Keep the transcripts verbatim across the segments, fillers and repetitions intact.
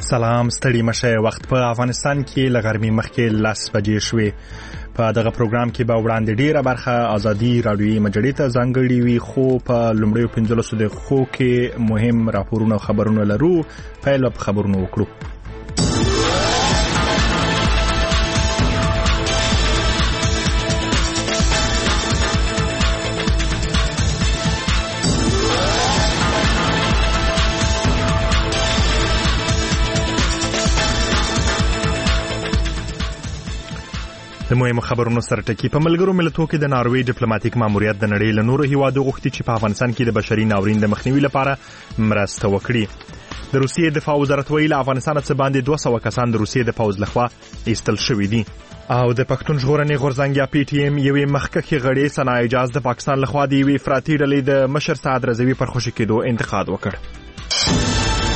سلام، ستړي مشه. وخت په افغانستان کې له غرمې مخکې لس بجې شوې. په دغه پروګرام کې به وړاندې ډیره برخه ازادي رادیوي مجلې ته ځانګړې وي، خو په لومړیو پنځلسو دقیقو کې مهم راپورونه او خبرونه لرو. پیل په خبرونو وکړو. د مهمو خبرونو سره ټکی. په ملګرو ملتونو کې د ناروې ډیپلوماټیک ماموریت د نړۍ له نورو هیوادو غوښتي چې په افغانستان کې د بشري ناورین د مخنیوي لپاره مرسته وکړي. د روسیې دفاع وزارت ویلي افغانستان څخه باندې دوه سوه کسان د روسیې د پوځ لخوا ایستل شوي دي. او د پښتون ژغورنې غورځنګ یا پی ټی ایم یوې مخکښې غړې ثنا اعجاز د پاکستان لخوا د یوې افراطي ډلې د مشر سعد رضوي پر خوشي کېدو انتقاد وکړ.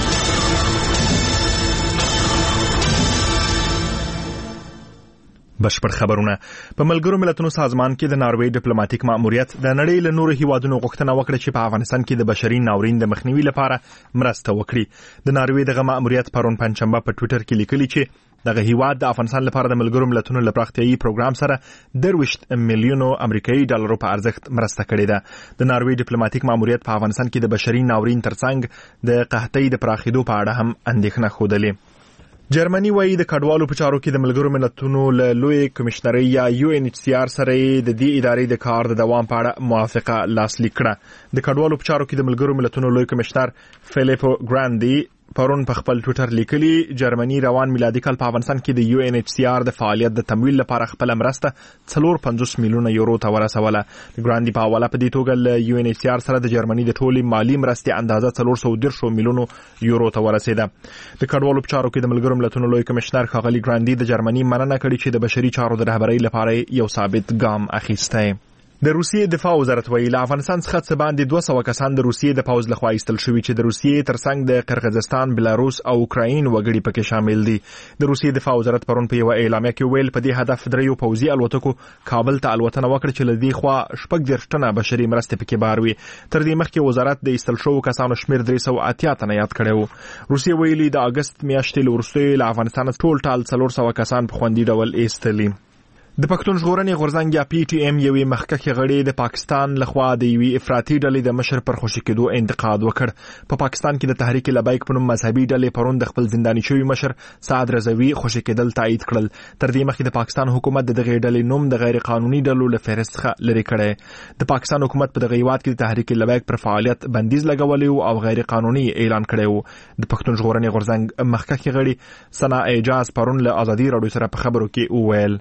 بشپړ خبرونه. په ملګرو ملتونو سازمان کې د ناروې ډیپلوماټیک ماموریت د نړۍ له نورو هیوادونو غوښتنه وکړه چې په افغانستان کې د بشري ناورین د مخنیوي لپاره مرسته وکړي. د ناروې دغه ماموریت پرون پنځشنبه په ټوئیټر کې لیکلي چې دغه هیواد د افغانستان لپاره د ملګرو ملتونو له پراختیایي پروګرام سره درویشت میلیونو امریکایي ډالرو په ارزښت مرسته کړې ده. د ناروې ډیپلوماټیک ماموریت په افغانستان کې د بشري ناورین ترڅنګ د قحطۍ د پراخېدو په اړه هم اندېښنه ښودلې. جرمني وایي د کډوالو په چارو کې د ملګرو ملتونو له لوی کمشنرۍ یا یو ان ایچ سی آر سره د دې ادارې د کار د دوام په اړه موافقه لاسلیک کړه. د کډوالو په چارو کې د ملګرو ملتونو لوی کمشنر فلیپو ګراندي پرون په خپل ټوئیټر لیکلي جرمني روان میلادي کال په افغانستان کې د یو ان ایچ سی آر د فعالیت د تمویل لپاره خپل مرسته څلور پنځوس میلیونه یورو ته ورسوله. ګراندي په حواله په دې توګه له یو ان ایچ سی آر سره د جرمني د ټولي مالی مرستې اندازه څلور سوه دېرش میلیونو یورو ته ورسېده. د کډوالو په چارو کې د ملګرو ملتونو لوی کمشنر ښاغلي ګراندي د جرمني مننه کړې چې د بشري چارو د رهبرۍ لپاره یو ثابت ګام اخیستی. د روسیې دفاع وزارت ویلي له افغانستان څخه څه باندې دوه سوه کسان د روسیې د پوځ لخوا ایستل شوي چې د روسیې ترڅنګ د قرغیزستان، بلاروس او اوکراین وګړي پکې شامل دي. د روسیې دفاع وزارت پرون په یوه اعلامیه کې ویل په دې هدف دریو پوځي الوتکو کابل ته الوتنه وکړه چې له دې خوا شپږ دېرش ټنه بشري مرستې پکې بار وي. تر دې مخکې وزارت د ایستل شوو کسانو شمېر درې سوه اتیا تنه یاد کړی و. روسیې ویلي د اګست میاشتې له وروستیو له افغانستان ټول ټال څلور سوه کسان په خوندي ډول ایستلي. د پښتون ژغورنې غورځنګ یا پی ټی ایم یوې مخکښې غړې د پاکستان لخوا د یوې افراطي ډلې د مشر پر خوشي کېدو انتقاد وکړ. په پاکستان کې د تحریک لبیک په نوم مذهبي ډلې پرون د خپل زنداني شوي مشر سعد رضوي خوشي کېدل تایید کړل. تر دې مخکې د پاکستان حکومت د دغې ډلې نوم د غیر قانوني ډلو له فهرست څخه لرې کړی. د پاکستان حکومت په دغه هیواد کې د تحریک لبیک پر فعالیت بندیز لګولی او غیر قانوني اعلان کړی و. د پښتون ژغورنې غورځنګ مخکښې غړي ثنا اعجاز پرون له ازادي راډیو سره په خبرو کې وویل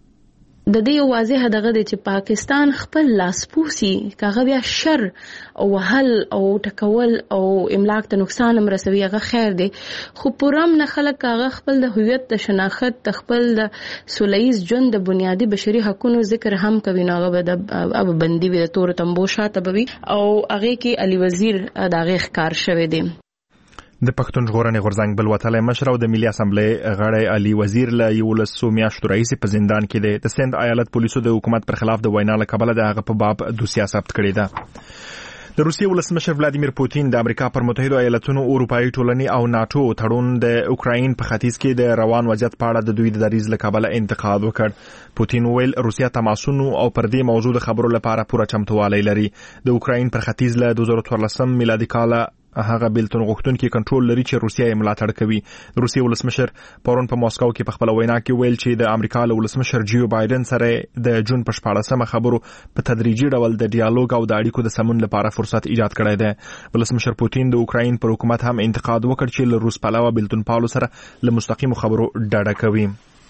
د دې یو واضح دغه دی چې پاکستان خپل لاسپوسي کاغه بیا شر او وهل او ټکول او املاک ته نقصان هم رسوي، هغه خیر دی، خو پرم نه خلک کاغه خپل د هویت د شناخت د خپل د سولهییز ژوند د بنیادي بشري حقوقو ذکر هم کوي. نو هغه د اب بندي وي د تور تمبو شاته بوي او هغه کې علي وزیر دغه ښکار شوی دی. د پښتون ژغورنې غورځنګ بل وتلی مشر او د ملي اسمبلۍ غړی علي وزیر له یولسو میاشتو راهیسې په زندان کې دی. د سند ایالت پولیسو د حکومت پر خلاف د وینا له کبله د هغه په باب دوسیه ثبت کړې ده. د روسیې ولسمشر ولادیمیر پوتین د امریکا پر متحدو ایالتونو، اروپایي ټولنې او ناتو تړون د اوکراین په ختیځ کې د روان وضعیت په اړه د دوی د دریځ له کبله انتقاد وکړ. پوتین ویل روسیا تماسونو او پر دې موضوع د خبرو لپاره پوره چمتووالی لري. د اوکراین پر ختیځ له دوه زره څوارلسم میلادي کاله هغه بیلتون غوښتونکي کنټرول لري چې روسیا یې ملاتړ کوي. د روسیې ولسمشر پرون په ماسکو کې په خپل وینا کې ویل چې د امریکا له ولسمشر جیو بایدن سره د جون په شپاړسمه خبرو په تدریجي ډول د ډیالوګ او د اړیکو د سمون لپاره فرصت ایجاد کړی دی. ولسمشر پوتین د اوکراین پر حکومت هم انتقاد وکړ چې له روس پلوه بیلتون پالو سره له مستقیمو خبرو ډډه کوي.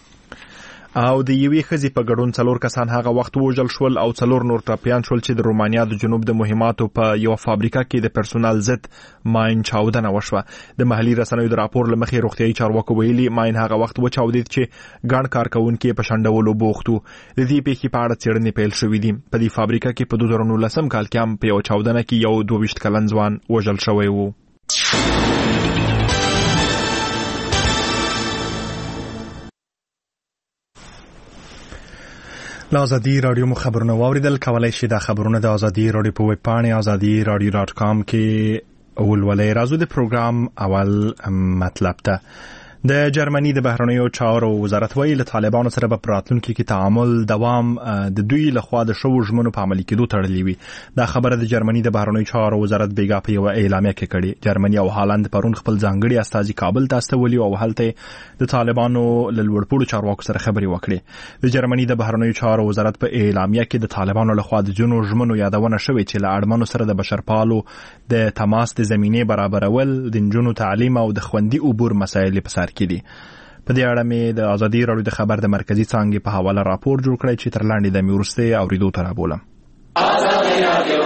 او د یوې ښځې په ګډون څلور کسان هغه وخت ووژل شول او څلور نور ټپیان شول چې د رومانیا د جنوب د مهماتو په یوه فابریکه کې د پرسونل ضد ماین چاودنه وشوه. د محلي رسنیو د راپور له مخې روغتیایي چارواکو ویلي ماین هغه وخت وچاودېد چې ګڼ کارکوونکي په شنډولو بوخت وو. د دې پیښې په اړه څېړنې پیل شوې دي. په دې فابریکه کې په دوه زره نولسم کال کې هم په یوه چاودنه کې یو دوه ویشت کلن ځوان وژل شوی و. له ازادي رادیو مو خبرونه واوریدل. کولای شئ دا خبرونه د ازادي رادیو په ویب پاڼه ازادي رادیو ډاټ کام کې ولولې. راځو د پروګرام اول مطلب ته. د جرمني د بهرنیو چارو وزارت ویل له طالبانو سره په راتلونکي کې تعامل دوام د دوی لخوا د شو ژمنو په عملي کېدو تړلې وي. دا خبره د جرمني د بهرنیو چارو وزارت بیګا په یو اعلامیه کې کړې. جرمني او هالند پرون خپل ځانګړي استازي کابل ته استولي او هلته د طالبانو له لوړپوړو چارواکو سره خبرې وکړې. د جرمني د بهرنیو چارو وزارت په اعلامیه کې د طالبانو لخوا د جنو ژمنو یادونه شوې چې له اړمنو سره د بشرپالو د تماس د زمینه برابرول، د جنونو تعلیم او د خوندي عبور مسایل په سر کې دي. په دې اړه مې د ازادي راډیو د خبر د مرکزی څانګې په حواله راپور جوړ کړی چې تر لاندې د میورسته اوریدو تر ابولم. ازادي راډیو.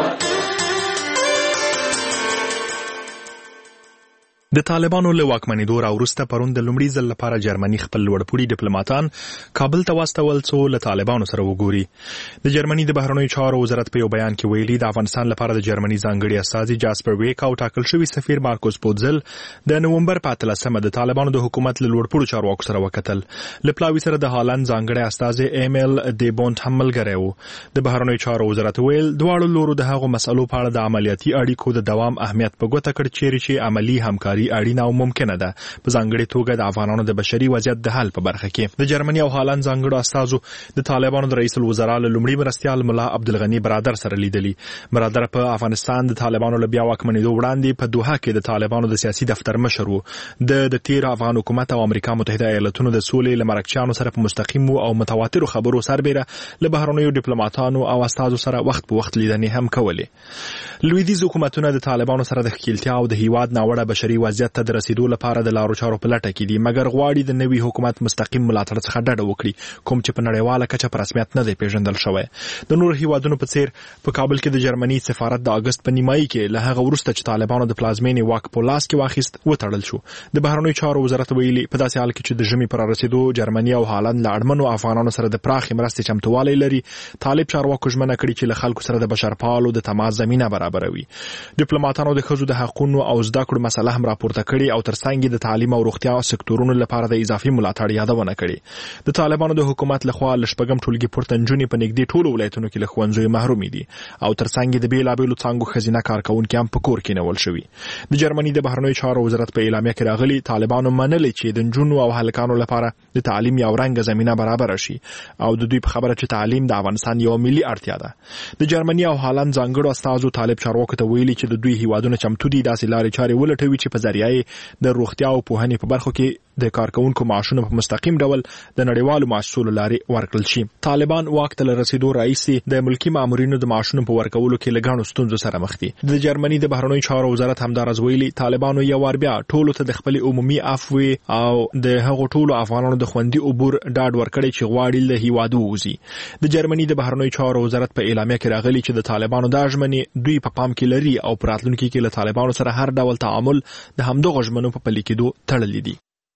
د طالبانو له واکمنېدو راوروسته پرون د لومړي ځل لپاره جرمني خپل لوړپوړي ډیپلوماټان کابل ته واستول څو له طالبانو سره وګوري. د جرمني د بهرنیو چارو وزارت په یو بیان کې ویلي د افغانستان لپاره د جرمني ځانګړي استازي جاسپر ویک او ټاکل شوی سفیر مارکوس پوتزل د نومبر په اتلسمه د طالبانو د حکومت له لوړپوړو چارواکو سره وکتل. له پلاوي سره د هالند ځانګړي استازي ایمیل دی بونت هم ملګری وو. د بهرنیو چارو وزارت ویل دواړو لورو د هغو مسلو په اړه د عملیاتي اړیکو د دوام اهمیت په ګوته کړ چیرې چې عملی همکاري اړینه او ممکنه ده په ځانګړي توګه د افغانانو د بشري وضعیت د حل په برخه کې. د جرمني او هالند ځانګړو استازو د طالبانو د رئیس الوزرا له لومړي مرستیال ملا عبدالغنی برادر سره لیدلي. برادر په افغانستان د طالبانو له بیا واکمنېدو وړاندې په دوحه کې د طالبانو د سیاسي دفتر مشر وو. د د تیر افغان حکومت او امریکا متحده ایالاتونو د سولې لمرکچانو سره په مستقیم او متواتر خبرو سربېره له بهرنیو ډیپلوماټانو او استازو سره وخت په وخت لیدنې هم کولې. لویدیځ حکومتونه د طالبانو سره د ښکیلتیا او د هیواد ناوړه بشري وضعیت ته د رسیدو لپاره د لارو چارو په لټه کې دي، مګر غواړي د نوي حکومت مستقیم ملاتړ څخه ډډه وکړي، کوم چې په نړیواله کچه په رسمیت نه دی پیژندل شوی. د نور هیوادونو په څیر په کابل کې د جرمني سفارت د اگست په نیمایي کې له هغه وروسته چې طالبانو د پلازمینې واک په لاس کې واخیست وتړل شو. د بهرنیو چارو وزارت ویلي په داسې حال کې چې د ژمي پر رسیدو جرمني او هالند له اړمنو افغانانو سره د پراخې مرستې چمتووالی لري، طالب چارواکو ژمنه کړې چې له خلکو سره د بشرپالو د تماس زمینه برابروي. ډیپلوماټانو د ښځو د حقوقو او زده کړو مسله هم راپورته کړې او ترڅنګ د تعلیم او روغتیا سکتورونو لپاره د اضافي ملاتړ یادونه کړې. د طالبانو د حکومت لخوا لشپږم ټولګي پورته نجونې په نږدې ټولو ولایتونو کې له ښوونځیو محرومې دي او ترڅنګ د بیلابیلو څانګو ښځینه کارکوونکي هم په کور کې نیول شوي. د جرمني د بهرنیو چارو وزارت په اعلامیه کې راغلي طالبانو منلي چې د نجونو او هلکانو لپاره د تعلیم یو رنګه زمینه برابر شي او د دوی په خبره چې تعلیم د افغانستان یو ملي اړتیا ده. د جرمني او هالند ځانګړو استازو طالب چارواکو ته ویلي چې د دوی هیوادونه چمتو دي داسې لارې چارې ولټوي چې په ذریعه د روغتیا او پوهنې په برخو کې د کارکونکو معاشونه په مستقیم ډول د نړیوالو معاشونو لارې ورکړل شي. طالبان واک ته رسیدو راځي د ملکی مامورینو د معاشونو په ورکولو کې لګانو ستونزو سره مخ دي. د جرمني د بهرنیو چارو وزارت همدارز ویلي طالبانو یو ور بیا ټولو ته د خپل عمومي عفو او د هغو ټولو افغانانو د خوندي عبور ډاډ ورکړي چې غواړي له هیوادو وځي. د جرمني د بهرنیو چارو وزارت په اعلامیه کې راغلي چې د طالبانو د ژمنې دوی په پام کې لري او په راتلونکي کې له طالبانو سره هر ډول تعامل د همدغه ژمنو په پلي کېدو تړلي دي.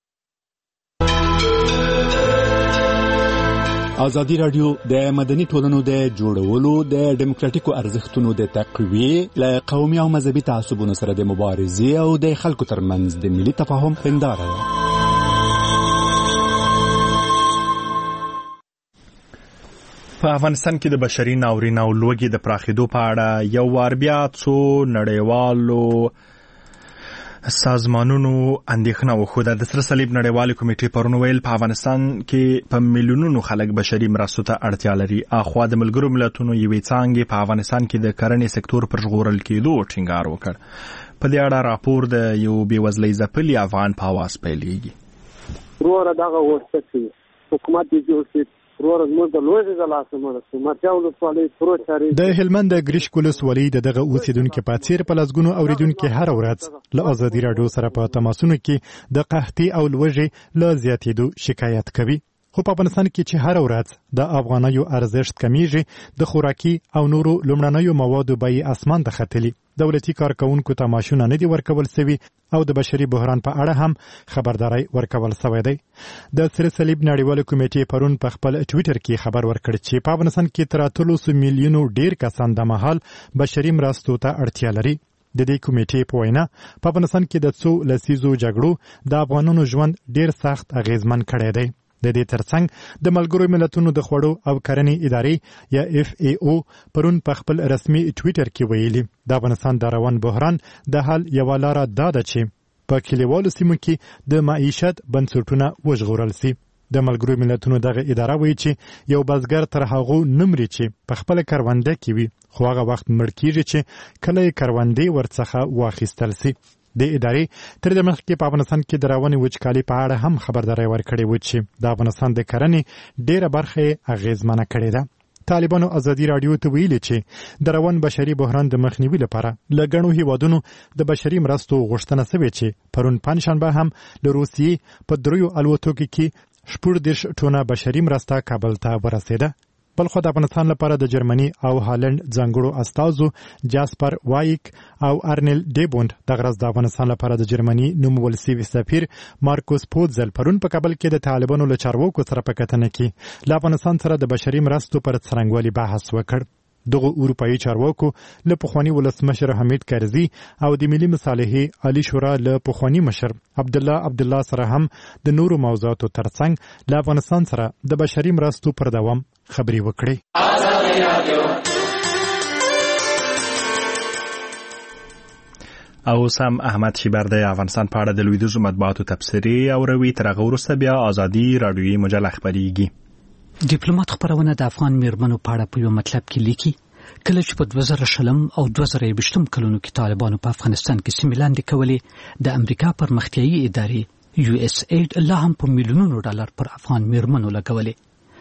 ازادي راډیو د مدني ټولنو د جوړولو د ډیموکراټیکو ارزښتونو د تقویې له قومي او مذهبي تعصبونو سره د مبارزې او د خلکو ترمنځ د ملي تفاهم هنداره ده. په افغانستان کې د بشري ناورین او لوږې د پراخېدو په اړه یو وار بیا څو نړیوالو سازمانونو اندېښنه وښوده. د سره صلیب نړیوالې کمیټې پرون ویل په افغانستان کې په میلیونونو خلک بشري مرستو ته اړتیا لري. اخوا د ملګرو ملتونو یوې څانګې په افغانستان کې د کرنې سکتور پر ژغورل کېدو ټینګار وکړ. په دې اړه راپور د یو بېوزلۍ ځپلي افغان په اواز پیلېږي. وروره دغه وسته چې حکومت دې جوړ شي د هلمند د ګریشکول ولسوالۍ د دغه اوسیدونکو په څیر په لسګونو اوریدونکو هر ورځ له ازادي راډیو سره په تماسونو کې د قحطۍ او لوږې له زیاتېدو شکایت کوي. خو په افغانستان کې چې هر ورځ د افغانیو ارزښت کمیږي، د خوراکي او نورو لومړنیو موادو بیې اسمان ته ختلي، دولتي کارکونکو ته معاشونه نه دي ورکول سوي او د بشري بحران په اړه هم خبرداري ورکول سوی دی. د سره صلیب نړیواله کمیټې پرون په خپل ټویټر کې خبر ورکړ چې په افغانستان کې تر اتلس میلیونو ډیر کسان د مهال بشري مرستو ته اړتیا لري. د دې کمیټې په وینا په افغانستان کې د څو لسیزو جګړو د افغانانو ژوند ډیر سخت اغیزمن کړی دی. د دې ترڅنګ د ملګرو ملتونو د خوړو او کرنې ادارې یا اف ای او پرون په خپل رسمي ټویټر کې ویلي د افغانستان د روان بحران د حل یوه لاره دا ده چې په کلیوالو سیمو کې د معیشت بنسټونه وژغورل سي. د ملګرو ملتونو دغه اداره وایي چې یو بزګر تر هغو نه مري چې په خپله کرونده کې وي، خو هغه وخت مړ کیږي چې کله یې کروندې ورڅخه واخیستل سي. د ادارې تر دې مخکې په افغانستان کې د روانې وچکالۍ په اړه هم خبرداری ورکړې وه چې د افغانستان د کرنې ډېره برخه یې اغېزمنه کړې ده. طالبانو ازادي راډیو ته ویلي چې د روان بشري بحران د مخنیوي لپاره له ګڼو هیوادونو د بشري مرستو غوښتنه سوې چې پرون پنجشنبه هم له روسیې په دریو الوتکو کې شپږ دېرش ټونه بشري مرسته کابل ته ورسېده. بلخو د افغانستان لپاره د جرمني او هالند ځانګړو استازو جاسپر وایک او ارنل ډیبوند دغه ورځ د افغانستان لپاره د جرمني نومول سوي سفیر مارکوس پوتزل پرون په کابل کې د طالبانو له چارواکو سره په کتنه کې له افغانستان سره د بشري مرستو پر څرنګوالي بحث وکړ. دغه اروپایي چارواکو له پخواني ولسمشر حمید کرزي او د ملي مصالحې علي شورا له پخواني مشر عبد الله عبد الله سره هم د نورو موضوعاتو ترڅنګ له افغانستان سره د بشري مرستو پر دوام خبري وکړي. او سم احمد شیبر د افغانستان په اړه د لویدیځو مطبوعاتو تبصرې او روي تر هغه وروسته بیا ازادي راډیویي مجله خبريږي. ډیپلوماټ خبرونه د افغان میرمنو په اړه په یو مطلب کې لیکي کله چې په دوه زره شلم او دوه زره یوویشتم کلونو کې طالبانو په افغانستان کې سیمې لاندې کولې د امریکا پرمختیایي ادارې یو اس ایډ لا هم په میلیونونو ډالر پر افغان میرمنو لګولې.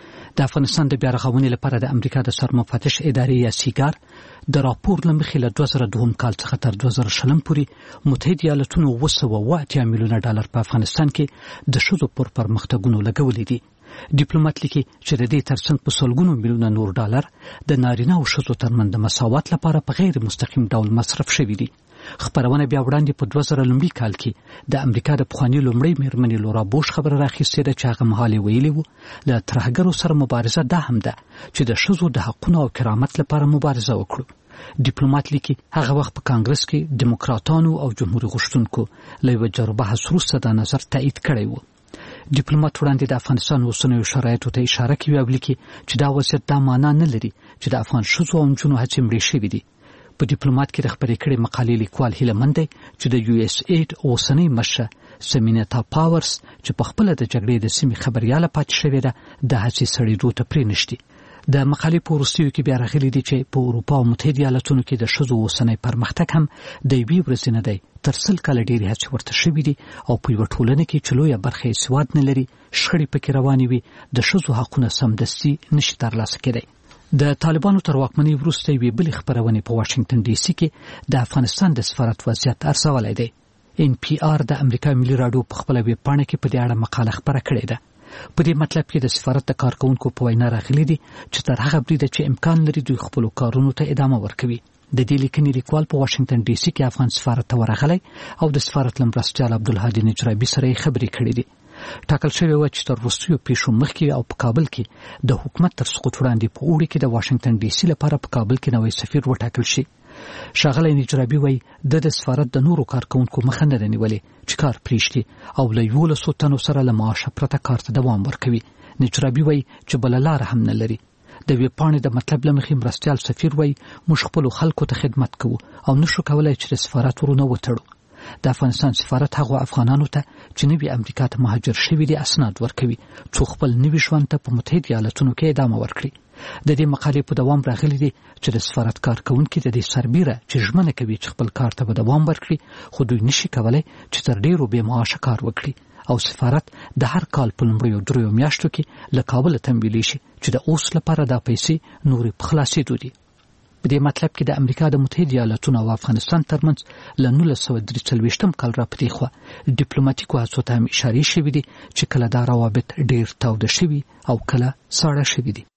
د افغانستان د بیا رغونې لپاره د امریکا د سرمفتش ادارې یا سیګار د راپور له مخې له دوه زره دوهم کال څخه تر دوه زره شلم پورې متحده ایالاتونو اوه سوه اوه اتیا میلیونه ډالر په افغانستان کې د ښځو پر پرمختګونو لګولې دي. ډیپلوماټ لیکي چې د دې ترڅنګ په سلګونو میلیونه نور ډالر د نارینه او ښځو ترمنځ د مساوات لپاره په غیر مستقیم ډول مصرف شوي دي. خبرونه بیا وړاندې په دوه زره لومړي کال کې د امریکا د پخواني لومړۍ میرمنې لورا بوش خبره راخیستې ده چې هغه مهال یې ویلي وو له ترهګرو سره مبارزه دا هم ده چې د ښځو د حقونو او کرامت لپاره مبارزه وکړو. ډیپلوماټ لیکي هغه وخت په کانګرس کې دیموکراتانو او جمهوریت غوښتونکو له یوه جربحث وروسته دا نظر تایید کړی و. ډیپلوماټ وړاندې د افغانستان اوسنیو شرایطو ته اشاره کوي او لیکي چې دا وضعیت دا معنا نه لري چې د افغان ښځو او نجونو هڅې مړې شوي دي. په ډیپلوماټ کې د خبرې کړې مقالې لیکوال هیله مند دی چې د یو اس ایډ اوسنۍ مشره سمینتا پاورس چې په خپله د جګړې د سیمې خبریاله پاتې شوې ده د هڅې سړېدو ته پرېنښتي. د مقالې په وروستیو کې بیا راغلي دي چې په اروپا او متحده ایالاتونو کې د ښځو اوسنی پرمختګ هم د یوې ورځې نه دی تر سل کاله ډېرې هڅې ورته شوي دي او په یوه ټولنه کې چې لویه برخه یې سواد نه لري، شخړې پکې روانې وي، د ښځو حقونه سمدستي نشي ترلاسه کېدی. د طالبانو تر واکمنۍ وروسته یوې بلې خپرونې په واشنګټن ډي سي کې د افغانستان د سفارت وضعیت ارزولی دی. ان پی آر د امریکا ملي راډیو په خپله ویبپاڼه کې په دې اړه مقاله خپره کړې ده. په دې مطلب کې د سفارت د کارکونکو په وینا راغلي دي چې تر هغه بریده چې امکان لري دوی خپلو کارونو ته ادامه ورکوي. د دې لیکنې لیکوال په واشنګټن ډي سي کې افغان سفارت ته ورغلی او د سفارت له مرستیال عبدالهادي نجرابي سره یې خبرې کړې دي. ټاکل شوې وه چې تر وروستیو پیښو مخکې او په کابل کې د حکومت تر سقوط وړاندې په اوړي کې د واشنګټن ډي سي لپاره په کابل کې نوی سفیر وټاکل شي. ښاغلی نجرابي وایي د د سفارت د نورو کارکونکو مخه نه ده نیولې چې کار پرېږدي او له یولسو تنو سره له معاشه پرته کار ته دوام ورکوي. نجرابي وایي چې بله لاره هم نه لري. د ویبپاڼې د مطلب له مخې مرستیال سفیر وایي موږ خپلو خلکو ته خدمت کوو او نشو کولی چې د سفارت ورونه وتړو. د افغانستان سفارت هغو افغانانو ته چې نوي امریکا ته مهاجر شوي دي اسناد ورکوي څو خپل نوي ژوند ته په متحده ایالتونو کې ادامه ورکړي. د دې مقالې په دوام راغلي دي چې د سفارت کارکونکي د دې سربیره چې ژمنه کوي چې خپل کار ته به دوام ورکړي خو دوی نشي کولی چې تر ډېرو بې معاشه کار وکړي او سفارت د هر کال په لومړیو دریو میاشتو کې له کابله تمویلی شي چې د اوس لپاره دا پیسې نورې په خلاصېدو دي. په دې مطلب کې د امریکا د متحده ایالاتونو او افغانستان ترمنځ له نولس سوه درې څلوېښتم کال راپدې خوا ډیپلوماټیکو هڅو ته هم اشارې شوي دي چې کله دا روابط ډېر تاوده شوي او کله ساړه شوي دي.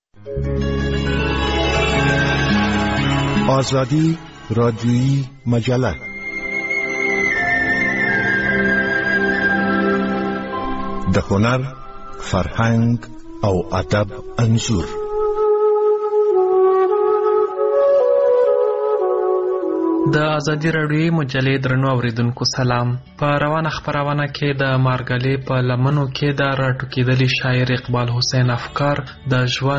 آزادی رادیویی مجله د هنر، فرهنګ او ادب انځور د ازادي راډیوي مجلې درنو اوریدونکو سلام. په روانه خبرونه کې د مارګلې په لمنو کې د راټوکېدلي شاعر اقبال حسین افکار د ژوند